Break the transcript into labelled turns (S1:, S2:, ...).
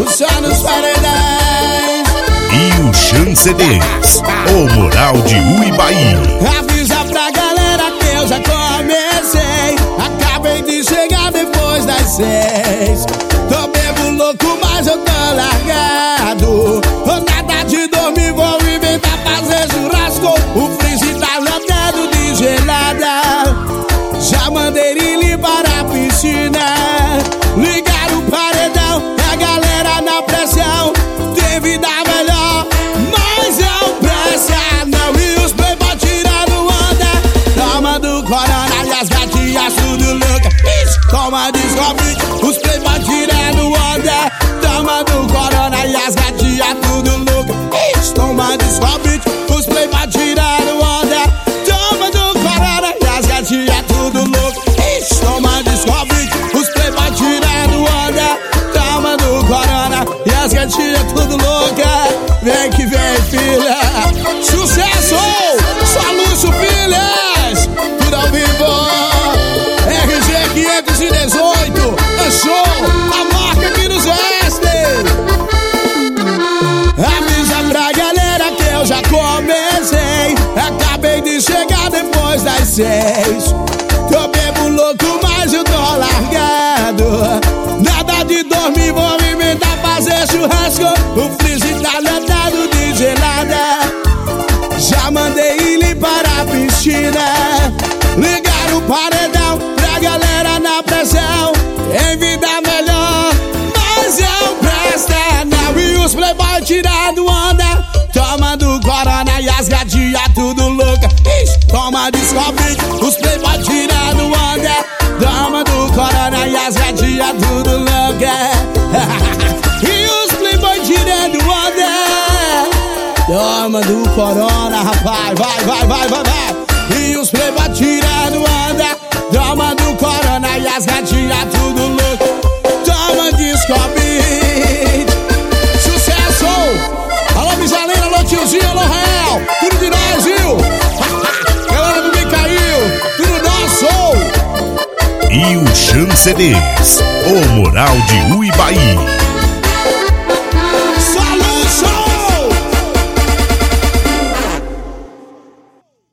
S1: só nos paredões.
S2: E o Chan CDs, o Moral de Uibaí.
S1: Avisa pra galera que eu já comecei. Acabei de chegar depois das 6. Tô bebo louco, mas eu tô largado. Nada de dormir, vou inventar fazer churrasco. O freezer tá lotado de gelada. Já mandei ele para a piscina. Ligar o paredão, a galera na pressão. Tem vida melhor, mas não presta não. E os playboy tirando onda. Toma do corona e as gatinhas tudo louca. Toma descobre, os playboy tirando onda. Toma do corona e as gatinhas tudo louca. Toma descobre, os playboy tirando onda. Toma do corona e as gatinhas tudo louca. Toma descobre, os playboy tirando onda. Toma do corona e as gatinhas tudo louca. Vem que vem, filha. Sucesso! Só luxo, filhas. Tudo ao vivo. RG 518. É show. A marca que nos veste. Avisa pra galera que eu já comecei. Acabei de chegar depois das 6. Tô bebo louco, mas eu tô largado. Nada de dormir, vou inventar fazer churrasco. O freezer tá lotado de gelada. Já mandei ele para a piscina. Ligar o paredão pra galera na pressão. Tem vida melhor, mas não presta não. E os playboy tirando onda. Toma do corona e as gatinhas tudo louca. Toma descobre, os playboy tirando onda. Toma do corona e as gatinhas tudo louca. E os playboy tirando onda. Toma do corona, rapaz. Vai. E os playboy tirando onda. Toma do corona e as gatinhas tudo louca. Toma descobre. Sucesso! Alô, Misalina, alô, tiozinho, alô, Real. Tudo de nós, viu? Galera do Micael, tudo nosso.
S2: E o Chan CDs, o Moral de Uibaí.